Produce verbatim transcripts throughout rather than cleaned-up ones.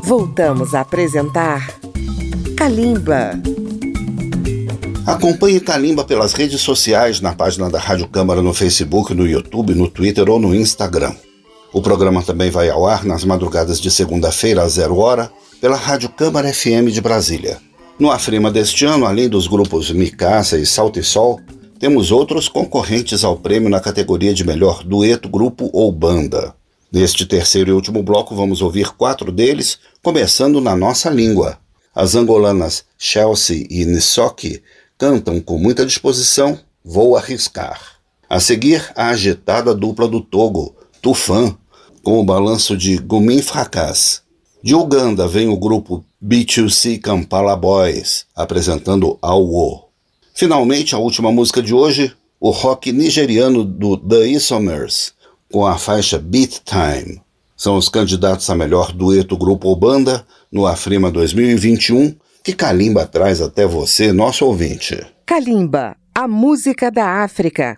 Voltamos a apresentar Kalimba. Acompanhe Kalimba pelas redes sociais, na página da Rádio Câmara no Facebook, no YouTube, no Twitter ou no Instagram. O programa também vai ao ar nas madrugadas de segunda-feira às zero hora pela Rádio Câmara F M de Brasília. No Afrima deste ano, além dos grupos Micasa e Salto e Sol, temos outros concorrentes ao prêmio na categoria de melhor dueto, grupo ou banda. Neste terceiro e último bloco vamos ouvir quatro deles, começando na nossa língua. As angolanas Chelsea e Nisoki cantam com muita disposição Vou Arriscar. A seguir, a agitada dupla do Togo, Tufan, com o balanço de Gumin Fracas. De Uganda vem o grupo B dois C Kampala Boys, apresentando Awo. Finalmente, a última música de hoje, o rock nigeriano do The Isomers, com a faixa Beat Time. São os candidatos a melhor dueto, grupo ou banda no Afrima dois mil e vinte e um, que Kalimba traz até você, nosso ouvinte. Kalimba, a música da África.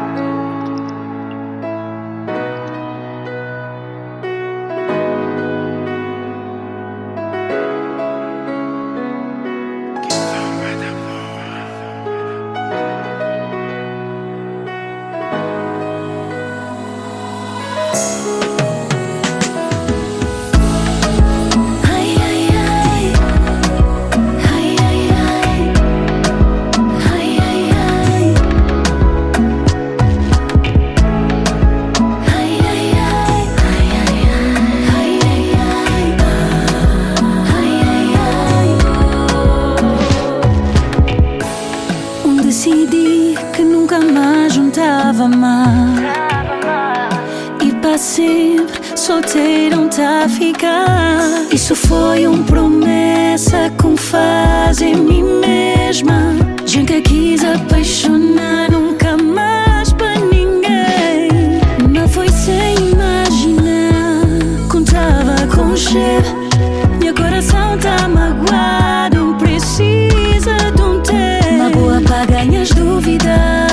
Solteiro não tá a ficar. Isso foi uma promessa que faz em mim mesma. Nunca quis apaixonar, nunca mais para ninguém. Não foi sem imaginar. Contava com o cheiro. Meu coração tá magoado, precisa de um tempo. Uma boa para ganhar as dúvidas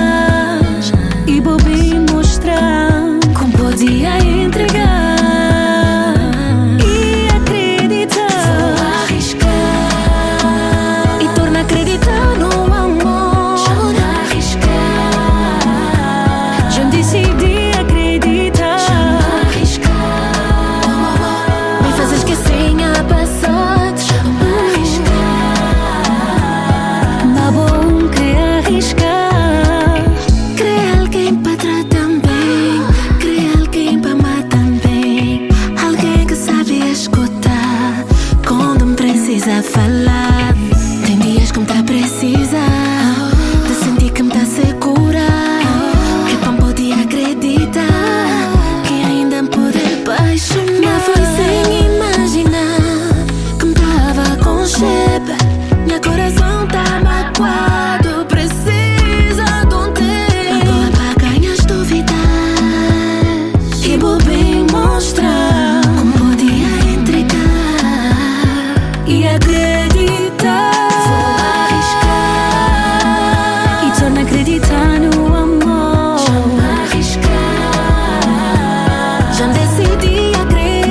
e vou bem mostrar como podia entregar. Já decidi acreditar.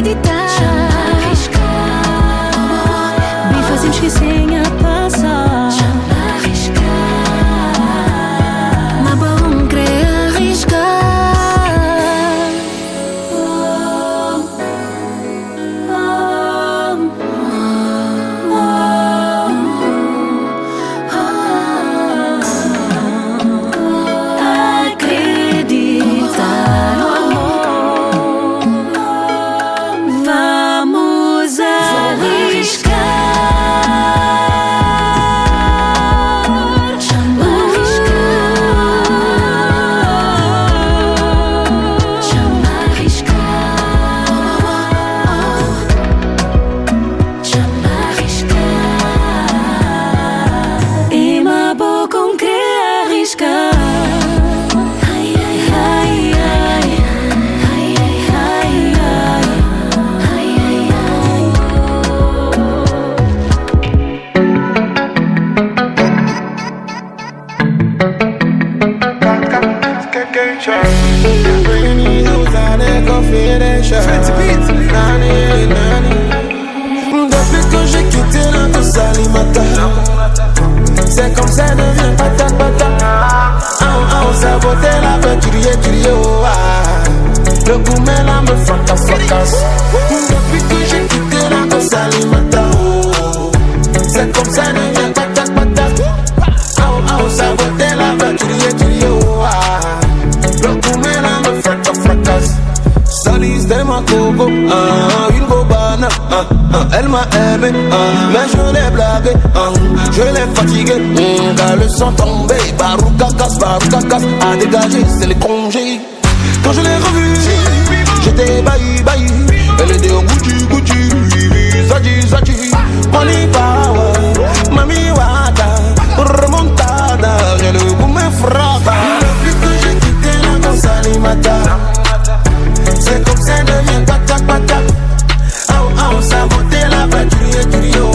ah, une gobana, ah, ah, elle m'a aimé, ah, mais je l'ai blagué, ah, je l'ai fatigué, mm, car le sang tombé, baroukakas, baroukakas, à dégager, c'est les congés. Quand je l'ai revue, j'étais bailli, bailli, elle était au Gucci, Gucci, Zaji, Zaji, Money Power, Mami Wata, remontada, j'ai le goût me frappe. Depuis que j'ai quitté la Gonzalimata, c'est comme ça devient patak patak. Ah ah, saboté la batterie du yo.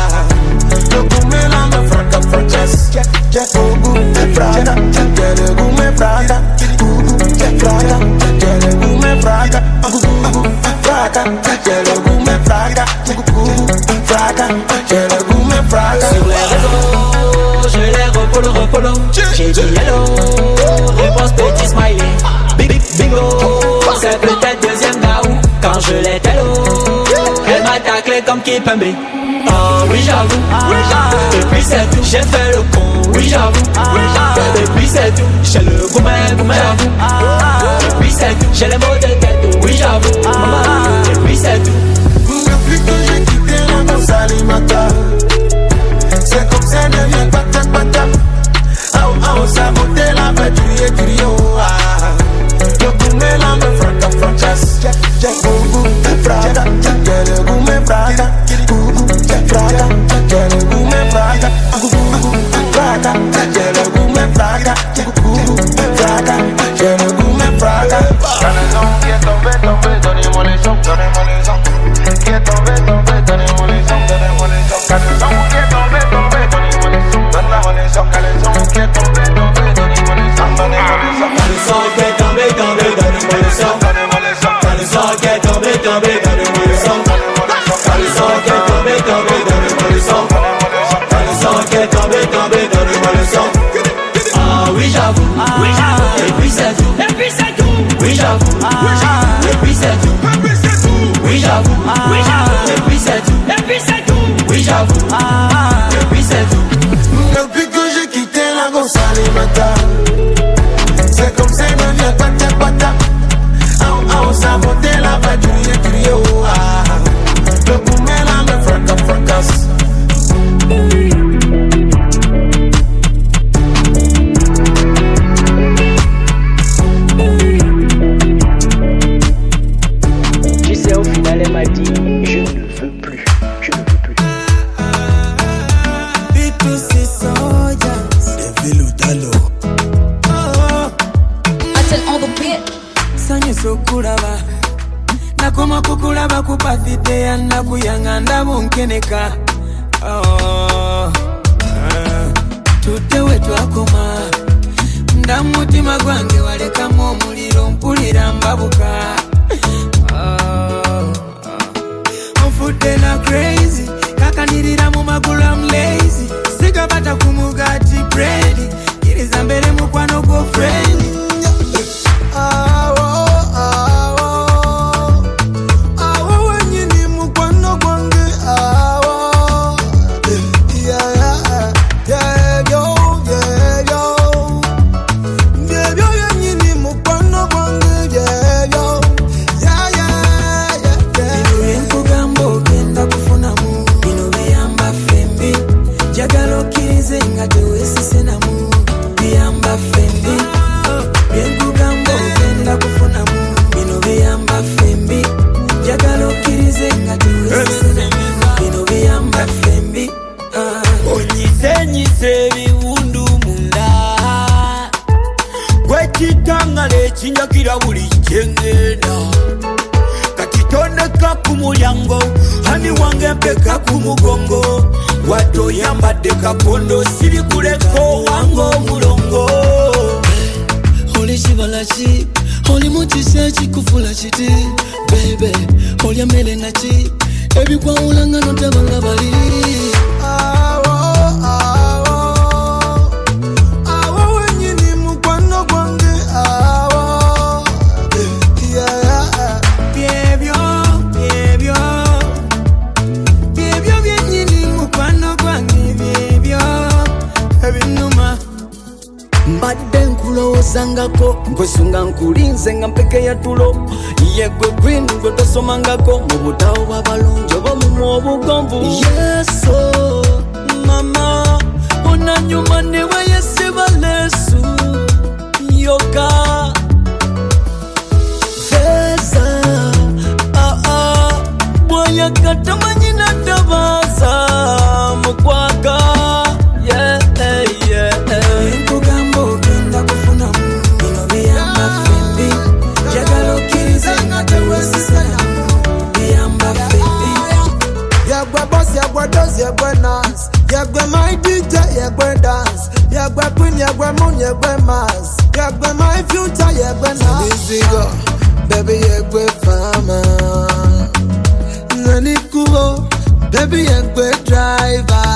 Le goût me la me fraca fracas. J'ai le goût me fraca, j'ai le goût me fraca, j'ai fraca, j'ai le goût me fraca, fraca, j'ai le goût me fraca, fraca, j'ai le goût me fraca. Sur les réseaux, je les repolo, repolo. J'ai dit hello, réponse petit smiley. Big big bingo, c'est peut-être deuxième gaou. Quand je l'ai hello, elle m'a taclé comme Kipembe. Oh oui j'avoue, et puis c'est tout, j'ai fait le con. Oui j'avoue, et puis c'est tout, j'ai le gourmet, gourmet j'avoue. Et puis c'est tout, j'ai les mots de tête. Oui j'avoue, et puis c'est tout. Depuis que j'ai quitté la Gonzalimata, c'est comme ça devient patak patak. Ah ah, saboté la batterie du yo. Le goût me la me fraca fracas. J'ai le goût me fraca, j'ai le goût me fraca, fraca, j'ai le goût me fraca, fraca, j'ai le goût me fraca, fraca, j'ai le goût me fraca. Canezón qui est tombé, tombé, donnez-moi les sons, donnez-moi les sons. Qui est tombé, tombé, donnez-moi les sons, donnez-moi les sons. Canezón qui est tombé, tombé, donnez-moi les sons, donnez-moi les sons. Canezón qui est tombé, tombé, donnez-moi les sons, donnez-moi les sons. Canezón qui est tombé, tombé, donnez-moi les sons, donnez-moi les sons. Canezón qui est tombé, tombé, donnez-moi les sons, Canezón qui est tombé, tombé, donnez-moi les sons, Canezón qui est tombé, tombé, donnez-moi les sons. Ah oui j'avoue, oui j'avoue, et puis c'est tout, et puis c'est tout. Oui j'avoue, oui j'avoue, et puis c'est tout, et puis c'est tout. Oui j'avoue, oui j'avoue, et puis c'est tout, et puis c'est tout. Oui j'avoue, et puis c'est tout. Depuis que j'ai quitté la Gonzalimata, c'est comme ça devient patak patak. Ah ah, saboté la batterie du yo. Le goût me la me fraca fracas. Tu sais au final elle m'a dit je ne veux plus, je ne veux plus. Sokulaba nakoma kukulaba kupafite yanda kuyanga ndabunkeneka oh, uh, tutewe twakoma ndamutima gwange walekamu omuliro mpulira mbabuka oh, uh, nfudde na crazy kakanirira mu magulu I'm lazy sigabata ku mugati bread kiriza mbere mukwano go friend Chinjakira buli chengena katitondeka ku mulyango hani wange mpeka ku mugongo wato yambadde kakondo siri kuleko wango mulongo Oli shibala chi Oli mutise chikufula chiti Baby Oli amele na chi Ebi kwa ulanga no tabanga bali Awo awo Awo wenyini mukwano gwange awo mbadde nkulowozangako nkwesunga nkulinze nga mpeke ya tulo yegwe queen gwe tosomangako mu butawo bw'abalungi oba mu obugonvu yeso mama onanyuma ne wayesiba lesu yoga feza ah ah boya katamanyi na tabaza mukwaga yeah yeah kugambo genda kufuna bino biyamba fembi jagalo kiriza natawesisana biyamba fembi yagwa boss yagwa does yagwa nas yagwa my D J yagwa dance yagwa queen yagwa moon yagwa mass yagwa my future yagwa nas easy go baby yagwa fama nani kubo baby yagwa driver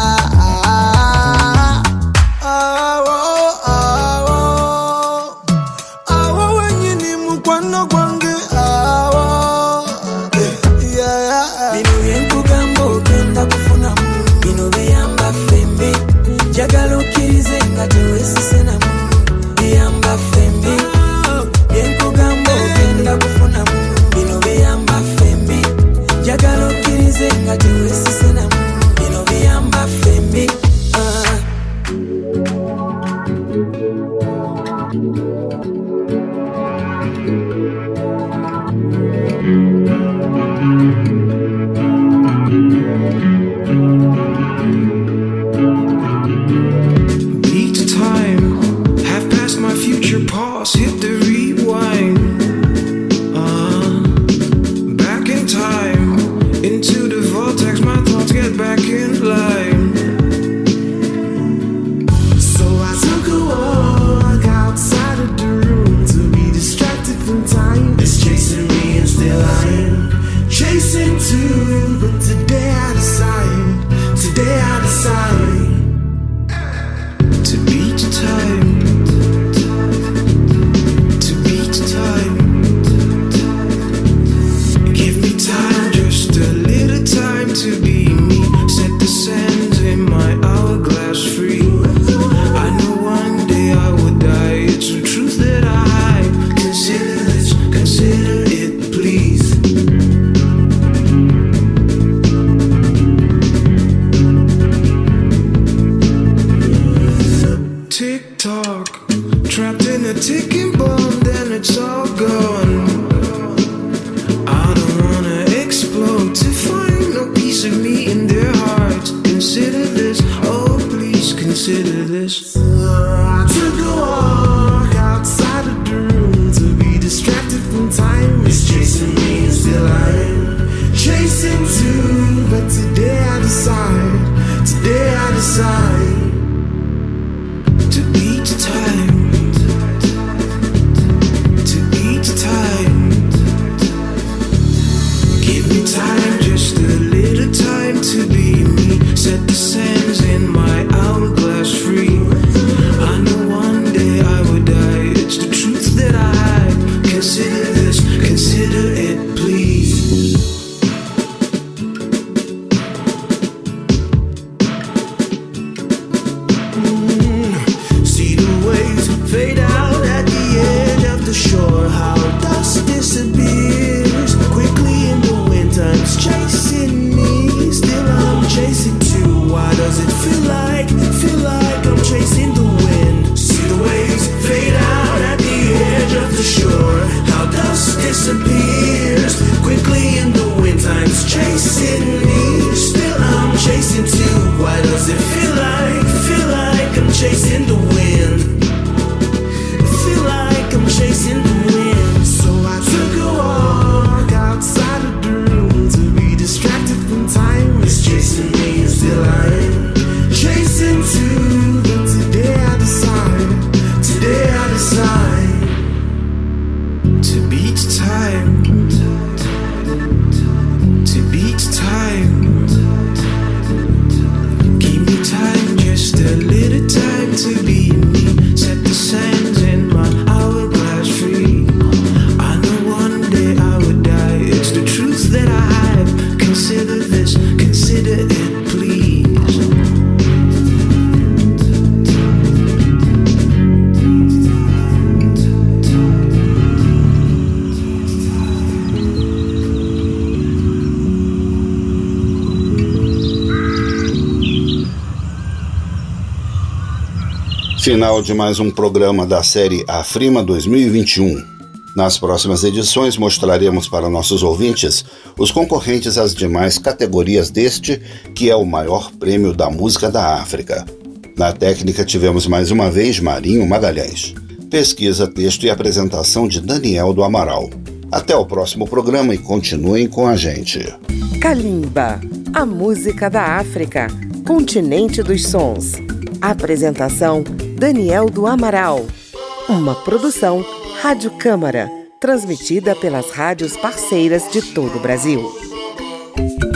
Final de mais um programa da série Afrima dois mil e vinte e um. Nas próximas edições mostraremos para nossos ouvintes os concorrentes às demais categorias deste, que é o maior prêmio da música da África. Na técnica tivemos mais uma vez Marinho Magalhães. Pesquisa, texto e apresentação de Daniel do Amaral. Até o próximo programa e continuem com a gente. Kalimba, a música da África, continente dos sons. Apresentação Daniel do Amaral. Uma produção Rádio Câmara, transmitida pelas rádios parceiras de todo o Brasil.